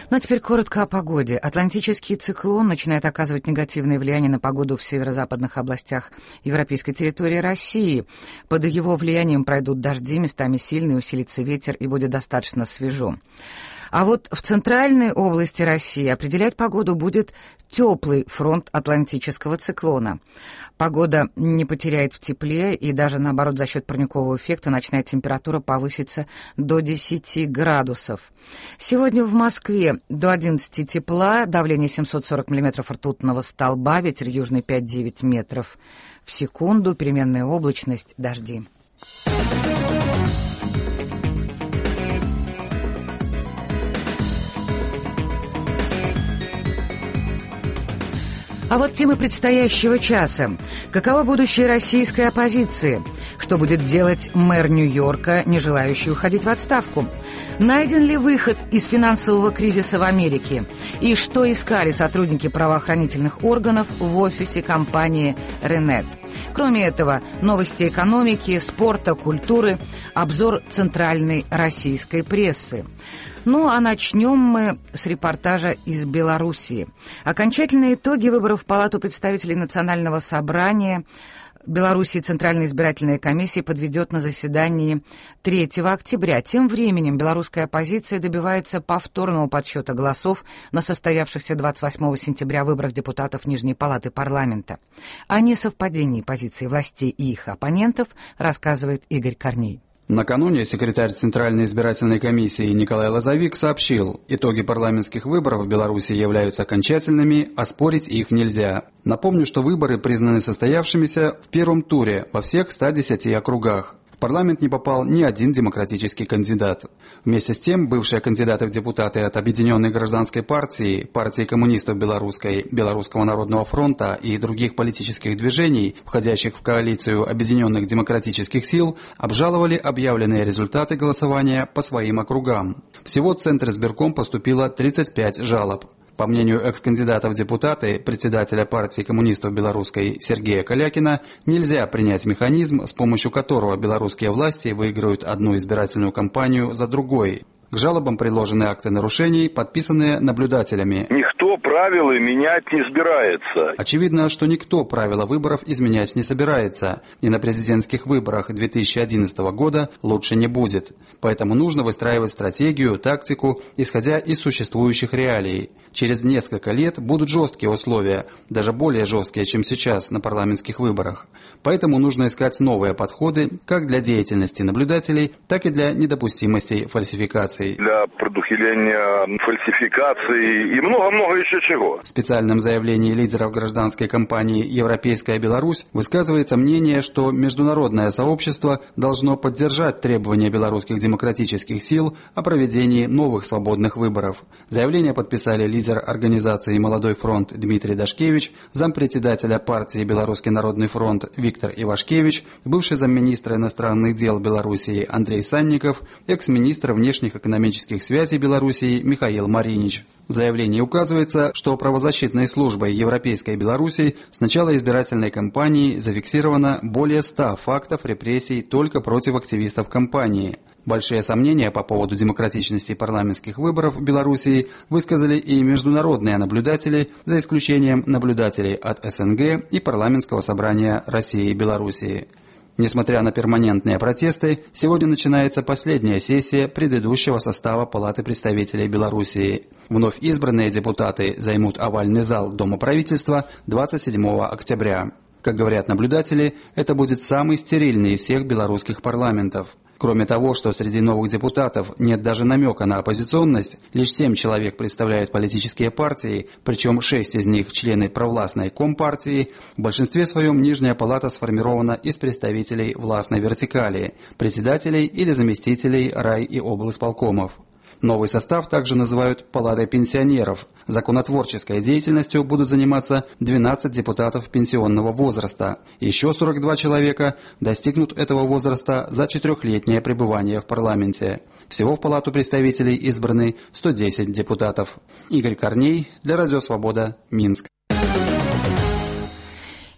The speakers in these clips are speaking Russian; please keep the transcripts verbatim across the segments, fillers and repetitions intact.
Ну а теперь коротко о погоде. Атлантический циклон начинает оказывать негативное влияние на погоду в северо-западных областях европейской территории России. Под его влиянием пройдут дожди, местами сильный, усилится ветер и будет достаточно свежо. А вот в центральной области России определять погоду будет теплый фронт атлантического циклона. Погода не потеряет в тепле, и даже наоборот за счет парникового эффекта ночная температура повысится до десяти градусов. Сегодня в Москве до одиннадцати тепла, давление семьсот сорок миллиметров ртутного столба, ветер южный пять-девять метров в секунду, переменная облачность, дожди. А вот темы предстоящего часа. Каково будущее российской оппозиции? Что будет делать мэр Нью-Йорка, не желающий уходить в отставку? Найден ли выход из финансового кризиса в Америке? И что искали сотрудники правоохранительных органов в офисе компании «Ренет»? Кроме этого, новости экономики, спорта, культуры, обзор центральной российской прессы. Ну, а начнем мы с репортажа из Белоруссии. Окончательные итоги выборов в Палату представителей Национального собрания Белоруссии Центральная избирательная комиссия подведет на заседании третьего октября. Тем временем белорусская оппозиция добивается повторного подсчета голосов на состоявшихся двадцать восьмого сентября выборах депутатов Нижней палаты парламента. О несовпадении позиций властей и их оппонентов рассказывает Игорь Корней. Накануне секретарь Центральной избирательной комиссии Николай Лозовик сообщил, итоги парламентских выборов в Беларуси являются окончательными, а спорить их нельзя. Напомню, что выборы признаны состоявшимися в первом туре во всех ста десяти округах. В парламент не попал ни один демократический кандидат. Вместе с тем, бывшие кандидаты в депутаты от Объединенной гражданской партии, партии коммунистов белорусской, Белорусского народного фронта и других политических движений, входящих в коалицию Объединенных демократических сил, обжаловали объявленные результаты голосования по своим округам. Всего в Центр избирком поступило тридцать пять жалоб. По мнению экс-кандидата в депутаты, председателя партии коммунистов белорусской Сергея Калякина, нельзя принять механизм, с помощью которого белорусские власти выиграют одну избирательную кампанию за другой. К жалобам приложены акты нарушений, подписанные наблюдателями. Никто правила менять не собирается. Очевидно, что никто правила выборов изменять не собирается. И на президентских выборах две тысячи одиннадцатого года лучше не будет. Поэтому нужно выстраивать стратегию, тактику, исходя из существующих реалий. Через несколько лет будут жесткие условия, даже более жесткие, чем сейчас на парламентских выборах. Поэтому нужно искать новые подходы как для деятельности наблюдателей, так и для недопустимости фальсификаций. Для предухиления фальсификаций и много-много еще чего. В специальном заявлении лидеров гражданской кампании «Европейская Беларусь» высказывается мнение, что международное сообщество должно поддержать требования белорусских демократических сил о проведении новых свободных выборов. Заявление подписали лидер организации «Молодой фронт» Дмитрий Дашкевич, зампредседателя партии «Белорусский народный фронт» Виктор Ивашкевич, бывший замминистра иностранных дел Белоруссии Андрей Санников, экс-министр внешних экономических связей Белоруссии Михаил Маринич. В заявлении указывается, что правозащитной службой Европейской Беларуси с начала избирательной кампании зафиксировано более ста фактов репрессий только против активистов кампании. Большие сомнения по поводу демократичности парламентских выборов в Белоруссии высказали и международные наблюдатели, за исключением наблюдателей от СНГ и Парламентского собрания России и Белоруссии. Несмотря на перманентные протесты, сегодня начинается последняя сессия предыдущего состава Палаты представителей Белоруссии. Вновь избранные депутаты займут овальный зал Дома правительства двадцать седьмого октября. Как говорят наблюдатели, это будет самый стерильный из всех белорусских парламентов. Кроме того, что среди новых депутатов нет даже намека на оппозиционность, лишь семь человек представляют политические партии, причем шесть из них члены провластной Компартии, в большинстве своем Нижняя палата сформирована из представителей властной вертикали, председателей или заместителей рай- и облисполкомов. Новый состав также называют «палатой пенсионеров». Законотворческой деятельностью будут заниматься двенадцать депутатов пенсионного возраста. Еще сорок два человека достигнут этого возраста за четырехлетнее пребывание в парламенте. Всего в Палату представителей избраны сто десять депутатов. Игорь Корней для Радио Свобода, Минск.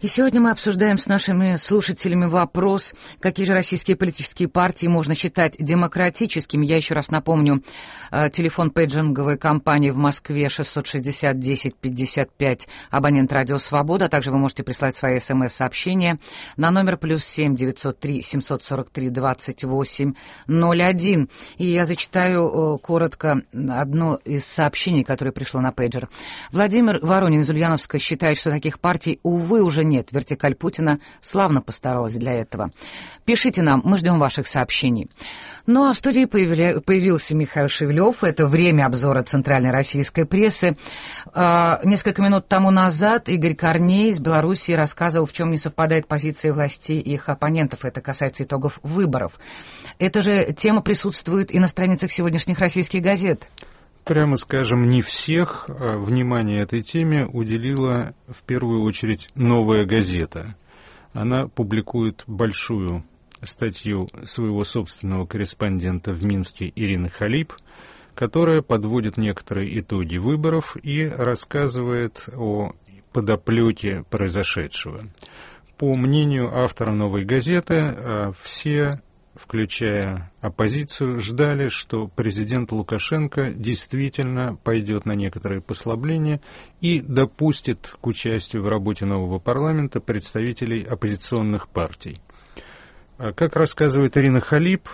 И сегодня мы обсуждаем с нашими слушателями вопрос, какие же российские политические партии можно считать демократическими. Я еще раз напомню, телефон пейджинговой компании в Москве шестьсот шестьдесят десять пятьдесят пять, абонент «Радио Свобода». Также вы можете прислать свои смс-сообщения на номер плюс семь девятьсот три семьсот сорок три двадцать восемь ноль один. И я зачитаю коротко одно из сообщений, которое пришло на пейджер. Владимир Воронин из Ульяновска считает, что таких партий, увы, уже нет. Нет, вертикаль Путина славно постаралась для этого. Пишите нам, мы ждем ваших сообщений. Ну а в студии появля... появился Михаил Шевелев. Это время обзора центральной российской прессы. А, несколько минут тому назад Игорь Корней из Белоруссии рассказывал, в чем не совпадает позиции властей и их оппонентов. Это касается итогов выборов. Эта же тема присутствует и на страницах сегодняшних российских газет. Прямо скажем, не всех внимание этой теме уделила в первую очередь «Новая газета». Она публикует большую статью своего собственного корреспондента в Минске Ирины Халип, которая подводит некоторые итоги выборов и рассказывает о подоплеке произошедшего. По мнению автора «Новой газеты», все, включая оппозицию, ждали, что президент Лукашенко действительно пойдет на некоторые послабления и допустит к участию в работе нового парламента представителей оппозиционных партий. Как рассказывает Ирина Халип,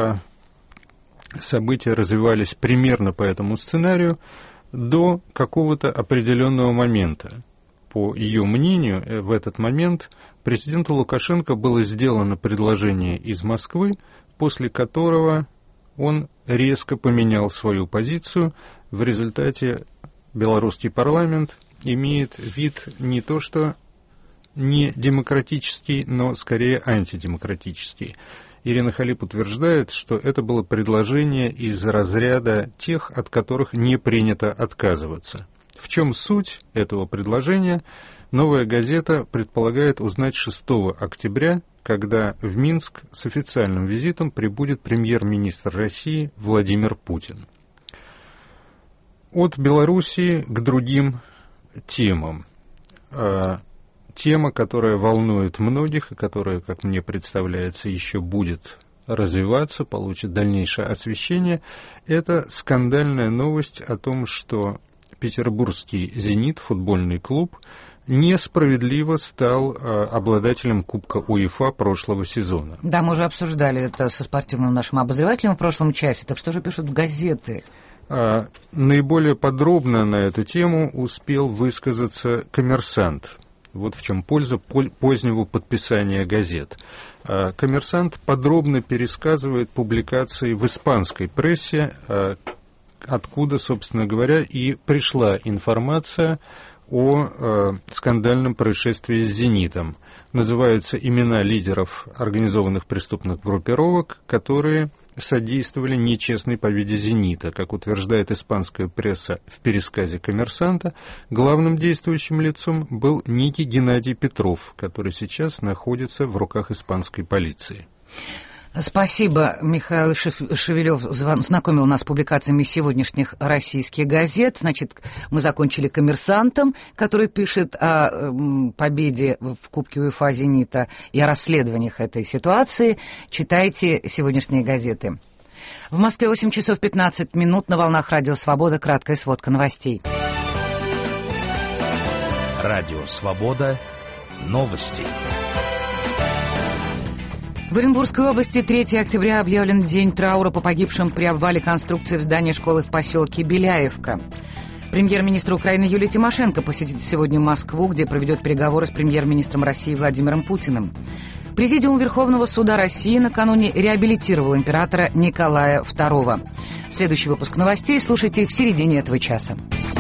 события развивались примерно по этому сценарию до какого-то определенного момента. По ее мнению, в этот момент президенту Лукашенко было сделано предложение из Москвы, после которого он резко поменял свою позицию. В результате белорусский парламент имеет вид не то что не демократический, но скорее антидемократический. Ирина Халип утверждает, что это было предложение из разряда тех, от которых не принято отказываться. В чем суть этого предложения, «Новая газета» предполагает узнать шестого октября, когда в Минск с официальным визитом прибудет премьер-министр России Владимир Путин. От Белоруссии к другим темам. Тема, которая волнует многих и которая, как мне представляется, еще будет развиваться, получит дальнейшее освещение, это скандальная новость о том, что петербургский «Зенит», футбольный клуб, несправедливо стал э, обладателем Кубка УЕФА прошлого сезона. Да, мы уже обсуждали это со спортивным нашим обозревателем в прошлом часе. Так что же пишут газеты? А, наиболее подробно на эту тему успел высказаться «Коммерсант». Вот в чем польза позднего подписания газет. А, «Коммерсант» подробно пересказывает публикации в испанской прессе, а, откуда, собственно говоря, и пришла информация о э, скандальном происшествии с «Зенитом». Называются имена лидеров организованных преступных группировок, которые содействовали нечестной победе «Зенита». Как утверждает испанская пресса в пересказе «Коммерсанта», главным действующим лицом был некий Геннадий Петров, который сейчас находится в руках испанской полиции. Спасибо, Михаил Шевелев знакомил нас с публикациями сегодняшних российских газет. Значит, мы закончили «Коммерсантом», который пишет о победе в Кубке УЕФА «Зенита» и о расследованиях этой ситуации. Читайте сегодняшние газеты. В Москве восемь часов пятнадцать минут, на волнах «Радио Свобода». Краткая сводка новостей. «Радио Свобода». Новости. В Оренбургской области третьего октября объявлен день траура по погибшим при обвале конструкции в здании школы в поселке Беляевка. Премьер-министр Украины Юлия Тимошенко посетит сегодня Москву, где проведет переговоры с премьер-министром России Владимиром Путиным. Президиум Верховного суда России накануне реабилитировал императора Николая второго. Следующий выпуск новостей слушайте в середине этого часа.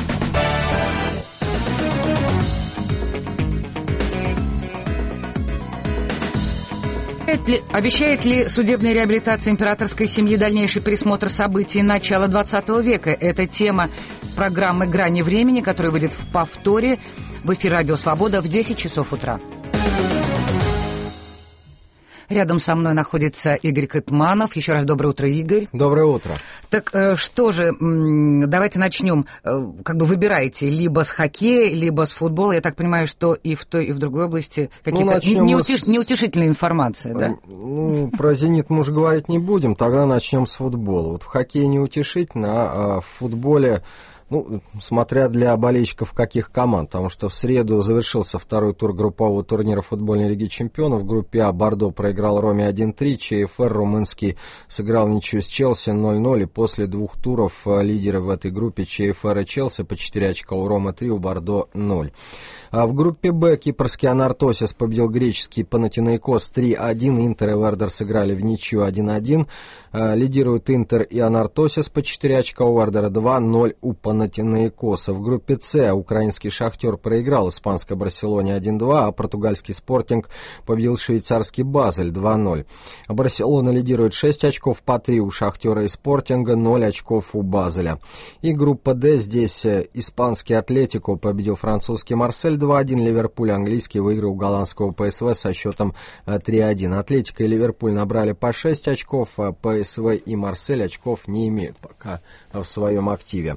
Обещает ли судебная реабилитация императорской семьи дальнейший пересмотр событий начала двадцатого века? Это тема программы «Грани времени», которая выйдет в повторе в эфир «Радио Свобода» в десять часов утра. Рядом со мной находится Игорь Кэтманов. Еще раз доброе утро, Игорь. Доброе утро. Так что же, давайте начнем. Как бы выбирайте либо с хоккея, либо с футбола. Я так понимаю, что и в той, и в другой области какие-то ну, неутеш... с... неутешительная информация, да? Ну, про «Зенит» мы уже говорить не будем, тогда начнем с футбола. Вот в хоккее неутешительно, а в футболе... Ну, смотря для болельщиков каких команд, потому что в среду завершился второй тур группового турнира футбольной лиги чемпионов. В группе А Бордо проиграл Роме один три, ЧФР румынский сыграл ничью с Челси ноль ноль, и после двух туров лидеры в этой группе ЧФР и Челси по четыре очка, у Ромы три, у Бордо ноль. А в группе Б кипрский Анартосис победил греческий Панатинаикос три один, Интер и Вердер сыграли в ничью один один. Лидируют Интер и Анартосис по четыре очка, у Вердера два ноль, у Панатинаикоса. В группе С украинский Шахтер проиграл испанской Барселоне один два, а португальский Спортинг победил швейцарский Базель два ноль. Барселона лидирует шесть очков, по три у Шахтера и Спортинга, ноль очков у Базеля. И группа Д, здесь испанский Атлетико победил французский Марсель два один, Ливерпуль английский выиграл голландского ПСВ со счетом три один. Атлетико и Ливерпуль набрали по шесть очков, а ПСВ и Марсель очков не имеют пока в своем активе.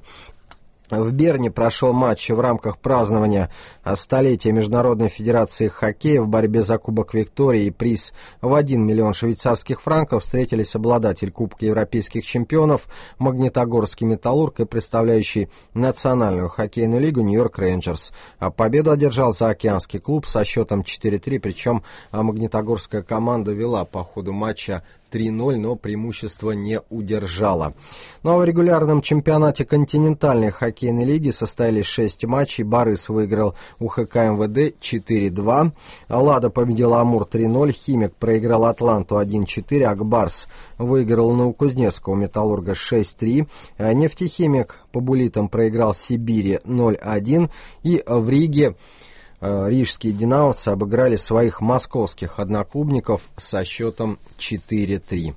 В Берне прошел матч в рамках празднования столетия Международной Федерации Хоккея. В борьбе за Кубок Виктории и приз в один миллион швейцарских франков встретились обладатель Кубка Европейских чемпионов Магнитогорский Металлург и представляющий Национальную хоккейную лигу Нью-Йорк Рейнджерс. Победу одержал заокеанский клуб со счетом четыре три, причем магнитогорская команда вела по ходу матча три ноль, но преимущество не удержало. Ну а в регулярном чемпионате континентальной хоккейной лиги состоялись шесть матчей. Барыс выиграл у ХК МВД четыре два, Лада победил Амур три ноль, Химик проиграл Атланту один четыре, Акбарс выиграл Новокузнецкого Металлурга шесть три, Нефтехимик по буллитам проиграл Сибири ноль один, и в Риге рижские динамовцы обыграли своих московских одноклубников со счетом четыре три.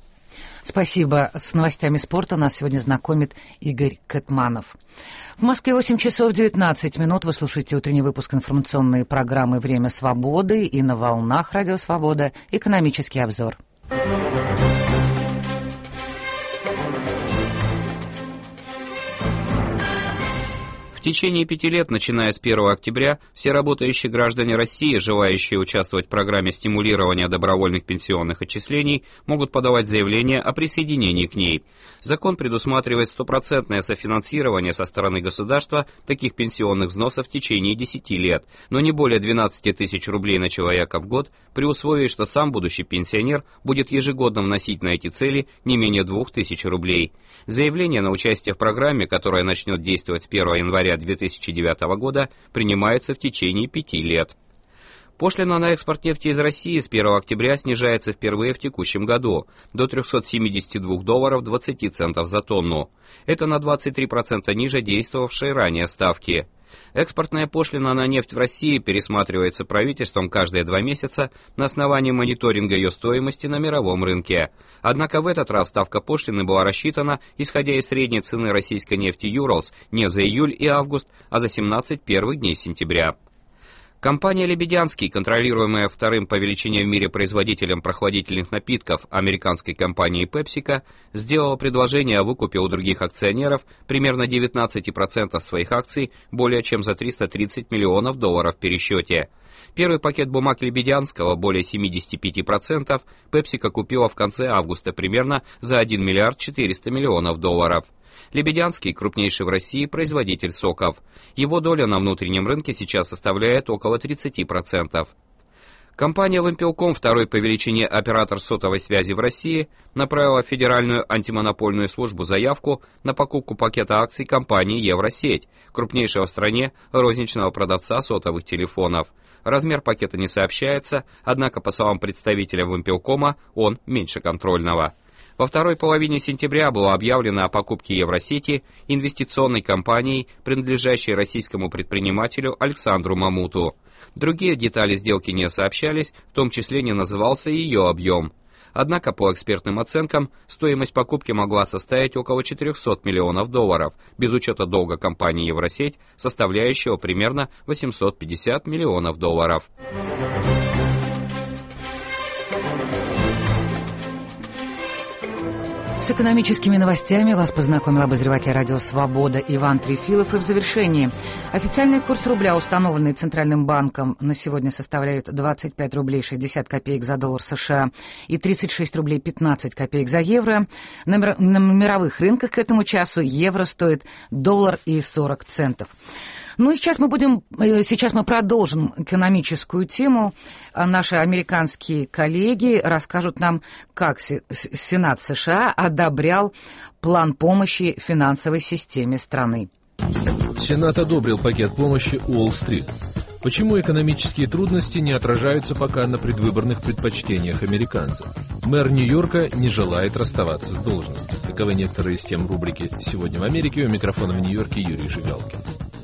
Спасибо. С новостями спорта нас сегодня знакомит Игорь Кэтманов. В Москве восемь часов девятнадцать минут. Вы слушаете утренний выпуск информационной программы «Время свободы» и на волнах «Радио Свобода» «Экономический обзор». В течение пяти лет, начиная с первого октября, все работающие граждане России, желающие участвовать в программе стимулирования добровольных пенсионных отчислений, могут подавать заявление о присоединении к ней. Закон предусматривает стопроцентное софинансирование со стороны государства таких пенсионных взносов в течение десяти лет, но не более двенадцати тысяч рублей на человека в год, при условии, что сам будущий пенсионер будет ежегодно вносить на эти цели не менее двух тысяч рублей. Заявление на участие в программе, которая начнет действовать с первого января две тысячи девятого года, принимается в течение пяти лет. Пошлина на экспорт нефти из России с первого октября снижается впервые в текущем году до трехсот семидесяти двух долларов двадцати центов за тонну. Это на двадцать три процента ниже действовавшей ранее ставки. Экспортная пошлина на нефть в России пересматривается правительством каждые два месяца на основании мониторинга ее стоимости на мировом рынке. Однако в этот раз ставка пошлины была рассчитана, исходя из средней цены российской нефти Urals не за июль и август, а за семнадцать первых дней сентября. Компания «Лебедянский», контролируемая вторым по величине в мире производителем прохладительных напитков американской компанией PepsiCo, сделала предложение о выкупе у других акционеров примерно девятнадцати процентов своих акций более чем за триста тридцать миллионов долларов в пересчете. Первый пакет бумаг Лебедянского, более семидесяти пяти процентов, PepsiCo купила в конце августа примерно за один миллиард четыреста миллионов долларов. Лебедянский – крупнейший в России производитель соков. Его доля на внутреннем рынке сейчас составляет около тридцати процентов. Компания «Вимпелком», второй по величине оператор сотовой связи в России, направила в Федеральную антимонопольную службу заявку на покупку пакета акций компании «Евросеть», крупнейшего в стране розничного продавца сотовых телефонов. Размер пакета не сообщается, однако, по словам представителя «Вимпелкома», он меньше контрольного. Во второй половине сентября было объявлено о покупке Евросети инвестиционной компанией, принадлежащей российскому предпринимателю Александру Мамуту. Другие детали сделки не сообщались, в том числе не назывался и ее объем. Однако, по экспертным оценкам, стоимость покупки могла составить около четырехсот миллионов долларов, без учета долга компании Евросеть, составляющего примерно восемьсот пятьдесят миллионов долларов. С экономическими новостями вас познакомил обозреватель радио «Свобода» Иван Трефилов. И в завершении. Официальный курс рубля, установленный Центральным банком, на сегодня составляет двадцать пять рублей шестьдесят копеек за доллар США и тридцать шесть рублей пятнадцать копеек за евро. На, мир... на мировых рынках к этому часу евро стоит доллар и сорок центов. Ну и сейчас мы будем, сейчас мы продолжим экономическую тему. Наши американские коллеги расскажут нам, как Сенат США одобрял план помощи финансовой системе страны. Сенат одобрил пакет помощи Уолл-стрит. Почему экономические трудности не отражаются пока на предвыборных предпочтениях американцев? Мэр Нью-Йорка не желает расставаться с должностью. Таковы некоторые из тем рубрики «Сегодня в Америке». У микрофона в Нью-Йорке Юрий Жигалкин.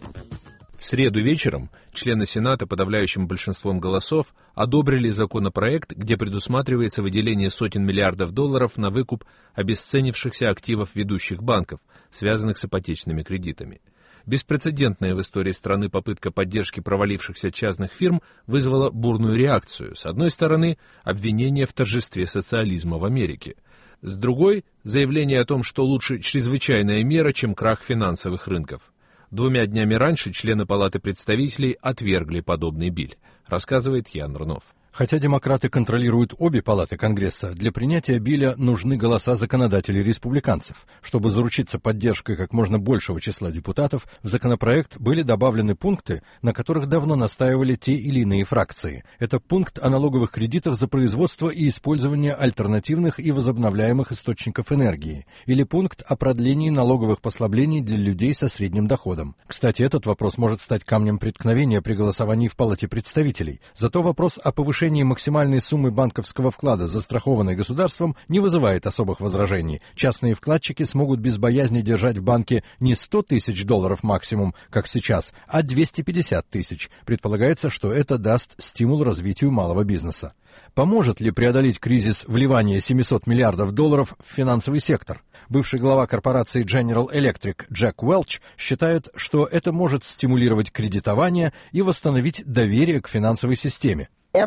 В среду вечером члены Сената подавляющим большинством голосов одобрили законопроект, где предусматривается выделение сотен миллиардов долларов на выкуп обесценившихся активов ведущих банков, связанных с ипотечными кредитами. Беспрецедентная в истории страны попытка поддержки провалившихся частных фирм вызвала бурную реакцию. С одной стороны, обвинение в торжестве социализма в Америке. С другой, заявление о том, что лучше чрезвычайная мера, чем крах финансовых рынков. Двумя днями раньше члены Палаты представителей отвергли подобный биль, рассказывает Ян Рунов. Хотя демократы контролируют обе палаты Конгресса, для принятия билля нужны голоса законодателей-республиканцев. Чтобы заручиться поддержкой как можно большего числа депутатов, в законопроект были добавлены пункты, на которых давно настаивали те или иные фракции. Это пункт о налоговых кредитах за производство и использование альтернативных и возобновляемых источников энергии, или пункт о продлении налоговых послаблений для людей со средним доходом. Кстати, этот вопрос может стать камнем преткновения при голосовании в Палате представителей. Зато вопрос о повышении максимальной суммы банковского вклада, застрахованной государством, не вызывает особых возражений. Частные вкладчики смогут без боязни держать в банке не сто тысяч долларов максимум, как сейчас, а двести пятьдесят тысяч. Предполагается, что это даст стимул развитию малого бизнеса. Поможет ли преодолеть кризис вливания семьсот миллиардов долларов в финансовый сектор? Бывший глава корпорации General Electric Джек Уэлч считает, что это может стимулировать кредитование и восстановить доверие к финансовой системе.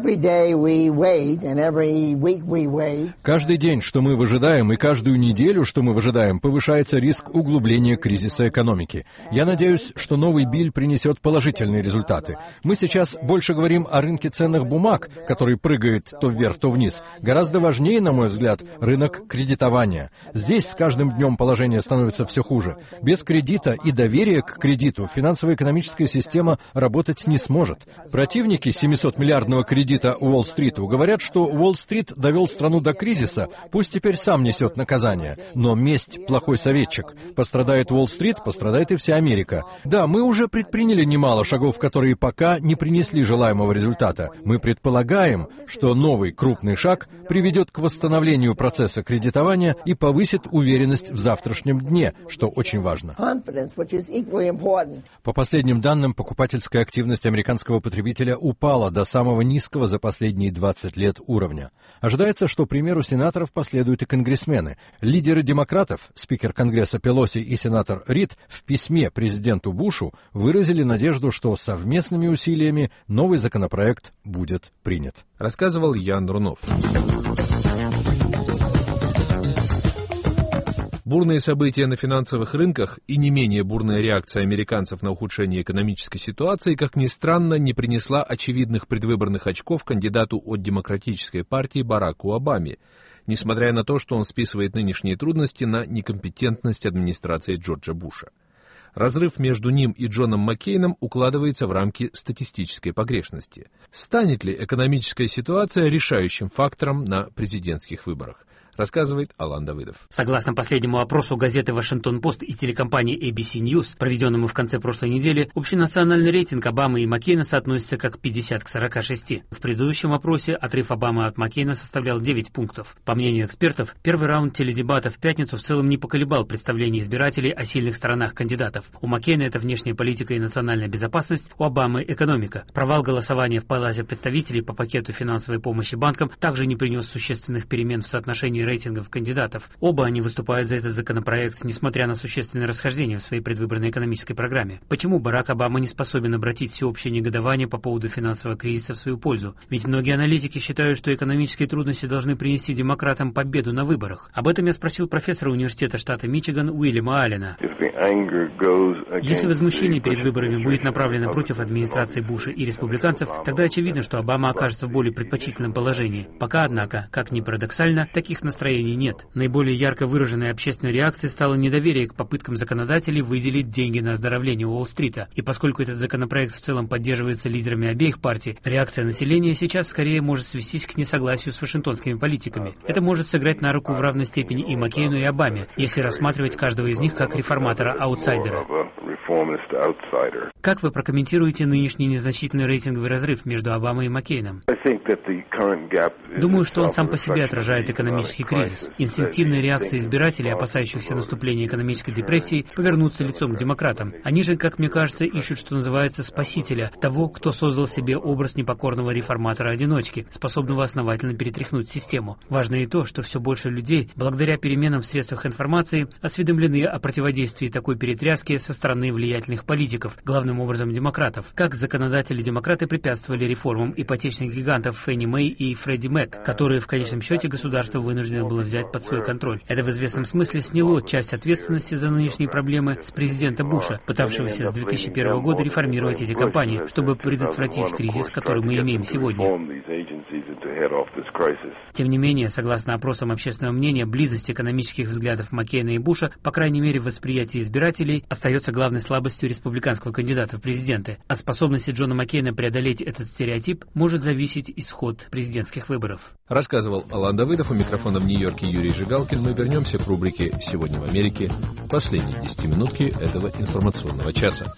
Каждый день, что мы выжидаем, и каждую неделю, что мы выжидаем, повышается риск углубления кризиса экономики. Я надеюсь, что новый биль принесет положительные результаты. Мы сейчас больше говорим о рынке ценных бумаг, который прыгает то вверх, то вниз. Гораздо важнее, на мой взгляд, рынок кредитования. Здесь с каждым днем положение становится все хуже. Без кредита и доверия к кредиту финансово-экономическая система работать не сможет. Противники семисотмиллиардного кредита кредита Уолл-стриту говорят, что Уолл-стрит довел страну до кризиса, пусть теперь сам несет наказание. Но месть — плохой советчик. Пострадает Уолл-стрит, пострадает и вся Америка. Да, мы уже предприняли немало шагов, которые пока не принесли желаемого результата. Мы предполагаем, что новый крупный шаг приведет к восстановлению процесса кредитования и повысит уверенность в завтрашнем дне, что очень важно. По последним данным, покупательская активность американского потребителя упала до самого низкого за последние двадцать лет уровня. Ожидается, что примеру сенаторов последуют и конгрессмены. Лидеры демократов, спикер Конгресса Пелоси и сенатор Рид, в письме президенту Бушу выразили надежду, что совместными усилиями новый законопроект будет принят. Рассказывал Ян Рунов. Бурные события на финансовых рынках и не менее бурная реакция американцев на ухудшение экономической ситуации, как ни странно, не принесла очевидных предвыборных очков кандидату от Демократической партии Бараку Обаме, несмотря на то, что он списывает нынешние трудности на некомпетентность администрации Джорджа Буша. Разрыв между ним и Джоном Маккейном укладывается в рамки статистической погрешности. Станет ли экономическая ситуация решающим фактором на президентских выборах? Рассказывает Алан Давыдов. Согласно последнему опросу газеты «Вашингтон-Пост» и телекомпании эй би си News, проведенному в конце прошлой недели, общенациональный рейтинг Обамы и Маккейна соотносится как пятьдесят к сорока шести. В предыдущем опросе отрыв Обамы от Маккейна составлял девять пунктов. По мнению экспертов, первый раунд теледебатов в пятницу в целом не поколебал представление избирателей о сильных сторонах кандидатов. У Маккейна это внешняя политика и национальная безопасность, у Обамы экономика. Провал голосования в Палате представителей по пакету финансовой помощи банкам также не принес существенных перемен в соотношении рейтингов кандидатов. Оба они выступают за этот законопроект, несмотря на существенные расхождения в своей предвыборной экономической программе. Почему Барак Обама не способен обратить всеобщее негодование по поводу финансового кризиса в свою пользу? Ведь многие аналитики считают, что экономические трудности должны принести демократам победу на выборах. Об этом я спросил профессора университета штата Мичиган Уильяма Аллена. Если возмущение перед выборами будет направлено против администрации Буша и республиканцев, тогда очевидно, что Обама окажется в более предпочтительном положении. Пока, однако, как ни парадоксально, таких настроений нет. Наиболее ярко выраженной общественной реакцией стало недоверие к попыткам законодателей выделить деньги на оздоровление Уолл-стрита. И поскольку этот законопроект в целом поддерживается лидерами обеих партий, реакция населения сейчас скорее может свестись к несогласию с вашингтонскими политиками. Это может сыграть на руку в равной степени и Маккейну, и Обаме, если рассматривать каждого из них как реформатора-аутсайдера. Как вы прокомментируете нынешний незначительный рейтинговый разрыв между Обамой и Маккейном? Думаю, что он сам по себе отражает экономический кризис. Инстинктивная реакция избирателей, опасающихся наступления экономической депрессии, повернуться лицом к демократам. Они же, как мне кажется, ищут, что называется, спасителя, того, кто создал себе образ непокорного реформатора-одиночки, способного основательно перетряхнуть систему. Важно и то, что все больше людей, благодаря переменам в средствах информации, осведомлены о противодействии такой перетряске со стороны влиятельных политиков, главным образом демократов. Как законодатели-демократы препятствовали реформам ипотечных гигантов Фенни Мэй и Фредди Мэг, которые в конечном счете государство вынуждено было взять под свой контроль. Это в известном смысле сняло часть ответственности за нынешние проблемы с президента Буша, пытавшегося с две тысячи первого года реформировать эти компании, чтобы предотвратить кризис, который мы имеем сегодня. Тем не менее, согласно опросам общественного мнения, близость экономических взглядов Маккейна и Буша, по крайней мере в восприятии избирателей, остается главной слабостью республиканского кандидата в президенты. От способности Джона Маккейна преодолеть этот стереотип может зависеть исход президентских выборов. Рассказывал Алан Давыдов, у микрофона в Нью-Йорке Юрий Жигалкин. Мы вернемся к рубрике «Сегодня в Америке» в последние десятиминутки этого информационного часа.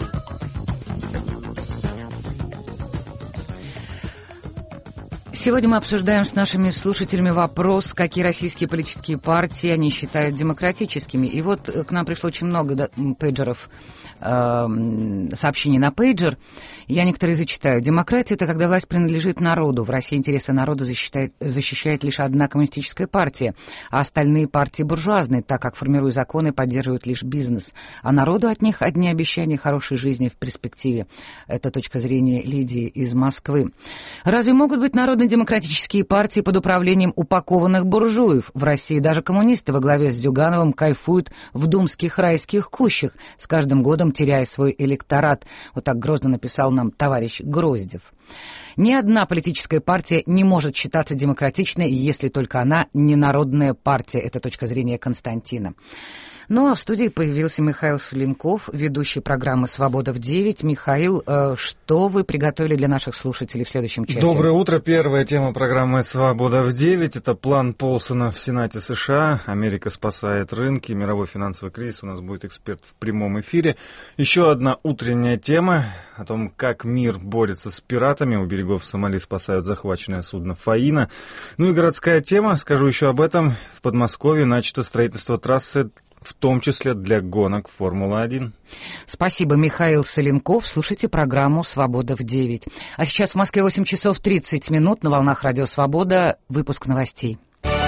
Сегодня мы обсуждаем с нашими слушателями вопрос, какие российские политические партии они считают демократическими. И вот к нам пришло очень много да, пейджеров, э, сообщений на пейджер. Я некоторые зачитаю. Демократия — это когда власть принадлежит народу. В России интересы народа защищает, защищает лишь одна коммунистическая партия, а остальные партии буржуазные, так как, формируя законы, поддерживают лишь бизнес. А народу от них одни обещания хорошей жизни в перспективе. Это точка зрения Лидии из Москвы. Разве могут быть народные демократические партии под управлением упакованных буржуев? В России даже коммунисты во главе с Зюгановым кайфуют в думских райских кущах, с каждым годом теряя свой электорат. Вот так грозно написал нам товарищ Гроздев. Ни одна политическая партия не может считаться демократичной, если только она не народная партия. Это точка зрения Константина. Ну а в студии появился Михаил Соленков, ведущий программы «Свобода в девять». Михаил, что вы приготовили для наших слушателей в следующем часе? Доброе утро. Первая тема программы «Свобода в девять» — это план Полсона в Сенате США. Америка спасает рынки, мировой финансовый кризис. У нас будет эксперт в прямом эфире. Еще одна утренняя тема о том, как мир борется с пиратами. У берегов Сомали спасают захваченное судно «Фаина». Ну и городская тема. Скажу еще об этом. В Подмосковье начато строительство трассы, в том числе для гонок Формулы один. Спасибо, Михаил Соленков. Слушайте программу «Свобода в девять». А сейчас в Москве восемь часов тридцать минут. На волнах Радио Свобода. Выпуск новостей.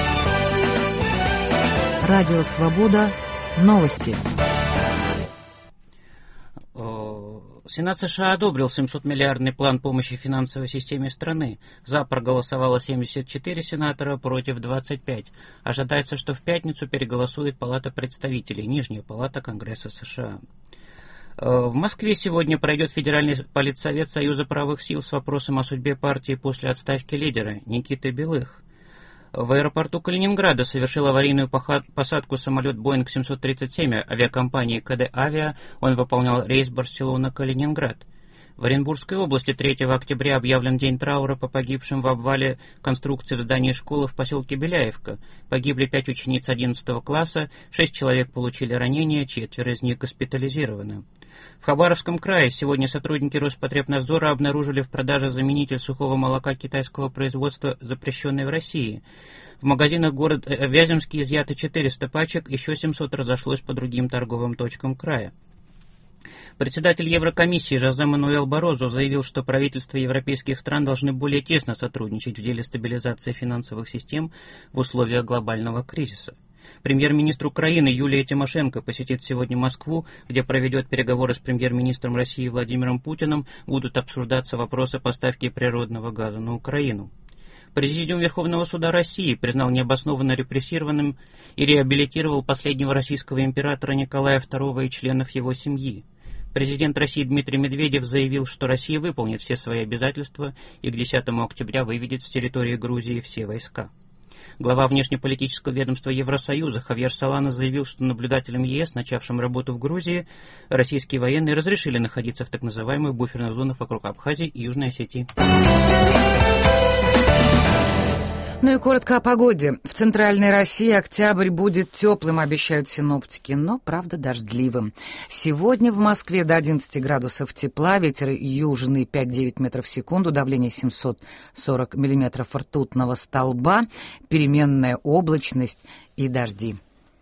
Радио Свобода. Новости. Сенат США одобрил семисотмиллиардный план помощи финансовой системе страны. За проголосовало семьдесят четыре сенатора, против двадцать пять. Ожидается, что в пятницу переголосует Палата представителей, Нижняя палата Конгресса США. В Москве сегодня пройдет Федеральный политсовет Союза правых сил с вопросом о судьбе партии после отставки лидера Никиты Белых. В аэропорту Калининграда совершил аварийную посадку самолет Боинг семьсот тридцать семь авиакомпании КД «Авиа». Он выполнял рейс Барселона-Калининград. В Оренбургской области третьего октября объявлен день траура по погибшим в обвале конструкции в здании школы в поселке Беляевка. Погибли пять учениц одиннадцатого класса, шесть человек получили ранения, четверо из них госпитализированы. В Хабаровском крае сегодня сотрудники Роспотребнадзора обнаружили в продаже заменитель сухого молока китайского производства, запрещенный в России. В магазинах города Вяземский изъято четыреста пачек, еще семьсот разошлось по другим торговым точкам края. Председатель Еврокомиссии Жозе Мануэль Барозо заявил, что правительства европейских стран должны более тесно сотрудничать в деле стабилизации финансовых систем в условиях глобального кризиса. Премьер-министр Украины Юлия Тимошенко посетит сегодня Москву, где проведет переговоры с премьер-министром России Владимиром Путиным, будут обсуждаться вопросы поставки природного газа на Украину. Президиум Верховного суда России признал необоснованно репрессированным и реабилитировал последнего российского императора Николая второго и членов его семьи. Президент России Дмитрий Медведев заявил, что Россия выполнит все свои обязательства и к десятому октября выведет с территории Грузии все войска. Глава внешнеполитического ведомства Евросоюза Хавьер Солана заявил, что наблюдателям ЕС, начавшим работу в Грузии, российские военные разрешили находиться в так называемых буферных зонах вокруг Абхазии и Южной Осетии. Ну и коротко о погоде. В центральной России октябрь будет теплым, обещают синоптики, но, правда, дождливым. Сегодня в Москве до одиннадцати градусов тепла, ветер южный пять-девять метров в секунду, давление семьсот сорок миллиметров ртутного столба, переменная облачность и дожди.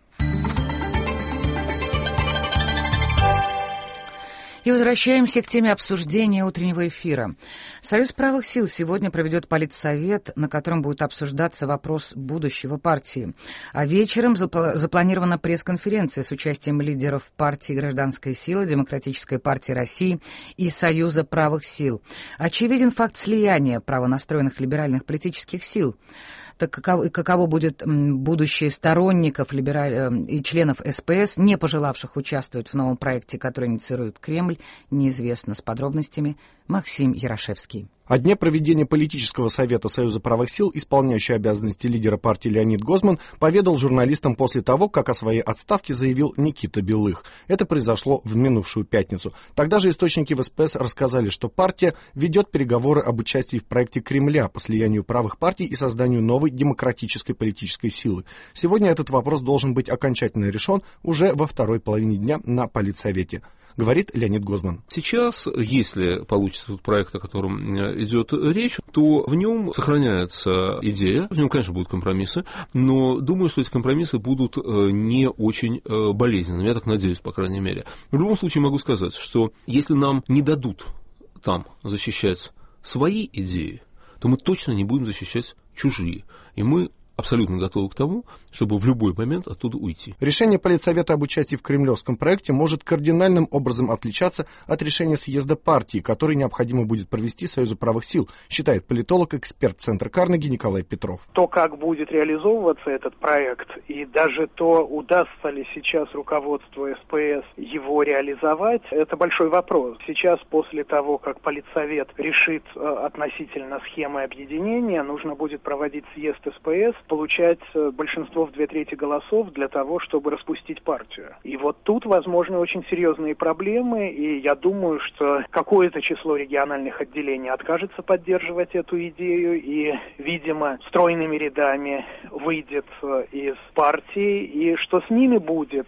И возвращаемся к теме обсуждения утреннего эфира. Союз правых сил сегодня проведет политсовет, на котором будет обсуждаться вопрос будущего партии. А вечером запланирована пресс-конференция с участием лидеров партии «Гражданская сила», Демократической партии России и Союза правых сил. Очевиден факт слияния правонастроенных либеральных политических сил. Так каково, каково будет будущее сторонников либераль... и членов СПС, не пожелавших участвовать в новом проекте, который инициирует Кремль, неизвестно. С подробностями Максим Ярошевский. О дне проведения политического совета Союза правых сил исполняющий обязанности лидера партии Леонид Гозман поведал журналистам после того, как о своей отставке заявил Никита Белых. Это произошло в минувшую пятницу. Тогда же источники в СПС рассказали, что партия ведет переговоры об участии в проекте Кремля по слиянию правых партий и созданию новой демократической политической силы. Сегодня этот вопрос должен быть окончательно решен уже во второй половине дня на политсовете, говорит Леонид Гозман. Сейчас, если получится тот проект, о котором идет речь, то в нем сохраняется идея, в нем, конечно, будут компромиссы, но думаю, что эти компромиссы будут не очень болезненными, я так надеюсь, по крайней мере. В любом случае могу сказать, что если нам не дадут там защищать свои идеи, то мы точно не будем защищать чужие, и мы абсолютно готовы к тому, чтобы в любой момент оттуда уйти. Решение политсовета об участии в кремлевском проекте может кардинальным образом отличаться от решения съезда партии, который необходимо будет провести Союзу правых сил, считает политолог, эксперт Центра Карнеги Николай Петров. То, как будет реализовываться этот проект, и даже то, удастся ли сейчас руководству СПС его реализовать, это большой вопрос. Сейчас, после того, как политсовет решит э, относительно схемы объединения, нужно будет проводить съезд СПС, получать большинство в две трети голосов для того, чтобы распустить партию. И вот тут возможны очень серьезные проблемы, и я думаю, что какое-то число региональных отделений откажется поддерживать эту идею и, видимо, стройными рядами выйдет из партии. И что с ними будет,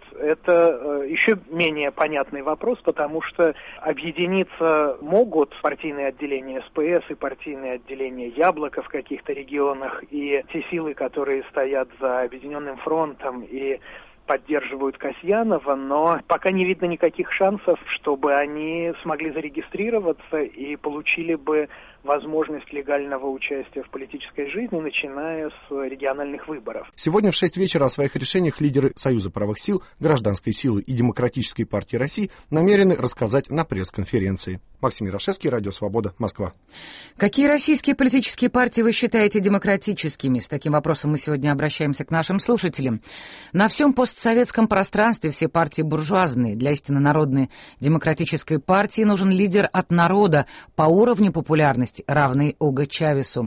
это еще менее понятный вопрос, потому что объединиться могут партийные отделения СПС и партийные отделения Яблоко в каких-то регионах, и те силы, которые которые стоят за Объединенным фронтом и поддерживают Касьянова, но пока не видно никаких шансов, чтобы они смогли зарегистрироваться и получили бы возможность легального участия в политической жизни, начиная с региональных выборов. Сегодня в шесть вечера о своих решениях лидеры Союза правых сил, Гражданской силы и Демократической партии России намерены рассказать на пресс-конференции. Максим Ярошевский, Радио Свобода, Москва. Какие российские политические партии вы считаете демократическими? С таким вопросом мы сегодня обращаемся к нашим слушателям. На всем постсоветском пространстве все партии буржуазные. Для истинно народной демократической партии нужен лидер от народа по уровню популярности, равный Уго Чавесу,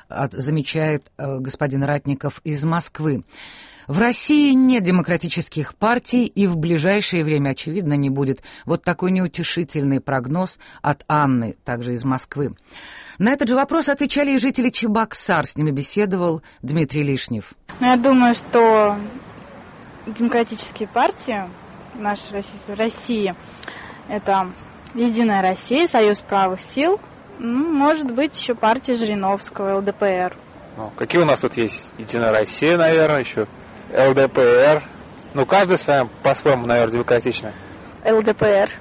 замечает э, господин Ратников из Москвы. В России нет демократических партий и в ближайшее время, очевидно, не будет. Вот такой неутешительный прогноз от Анны, также из Москвы. На этот же вопрос отвечали и жители Чебоксар. С ними беседовал Дмитрий Лишнев. Я думаю, что демократические партии в нашей России — это Единая Россия, Союз правых сил, ну, может быть, еще партия Жириновского, ЛДПР. Ну, какие у нас тут есть? Единая Россия, наверное, еще ЛДПР. Ну, каждый с вами по-своему, наверное, демократичный. ЛДПР.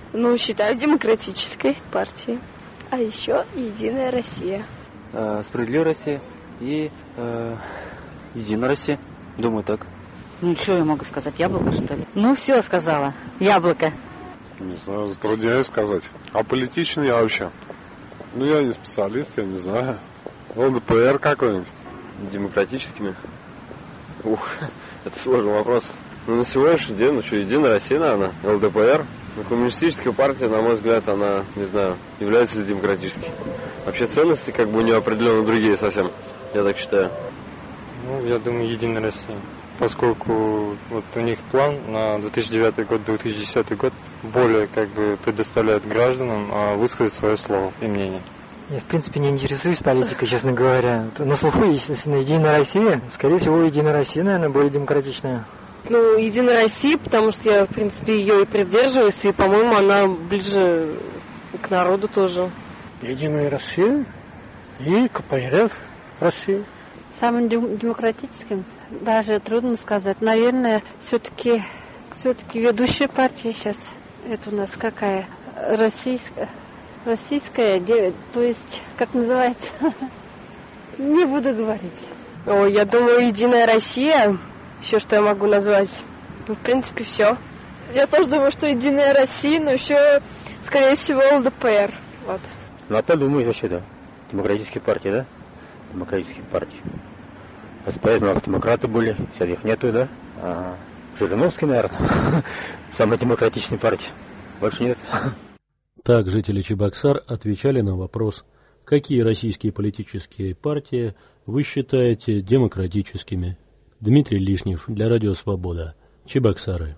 Ну, считаю, демократической партией. А еще Единая Россия. Э, Справедливая Россия и э, Единая Россия. Думаю, так. Ну, что я могу сказать? Яблоко, что ли? Ну, все сказала. Яблоко. Не знаю, затрудняюсь сказать. А политичный я вообще? Ну, я не специалист, я не знаю. ЛДПР какой-нибудь. Демократическими? Ух, это сложный вопрос. Ну, на сегодняшний день, ну что, Единая Россия, наверное, ЛДПР. Ну, коммунистическая партия, на мой взгляд, она, не знаю, является ли демократической. Вообще ценности как бы у нее определенно другие совсем, я так считаю. Ну, я думаю, Единая Россия. Поскольку вот у них план на две тысячи девятый год, две тысячи десятый год более как бы предоставляет гражданам а, высказать свое слово и мнение. Я, в принципе, не интересуюсь политикой, честно говоря. На слуху, естественно, Единая Россия. Скорее всего, Единая Россия, наверное, более демократичная. Ну, Единая Россия, потому что я, в принципе, ее и придерживаюсь, и, по-моему, она ближе к народу тоже. Единая Россия и КПРФ Россия. Самым демократическим даже трудно сказать. Наверное, все-таки все-таки ведущая партия сейчас, это у нас какая? Российская. Российская, то есть, как называется? Не буду говорить. О, я думаю, Единая Россия. Еще что я могу назвать? Ну, в принципе, все. Я тоже думаю, что Единая Россия, но еще, скорее всего, ЛДПР. Вот. Ну, а подумай вообще, да. Демократические партии, да? Демократические партии. СПС у нас демократы были, сейчас их нету, да? А Жириновский, наверное, самая демократичная партия. Больше нет. Так жители Чебоксар отвечали на вопрос, какие российские политические партии вы считаете демократическими. Дмитрий Лишнев для Радио Свобода. Чебоксары.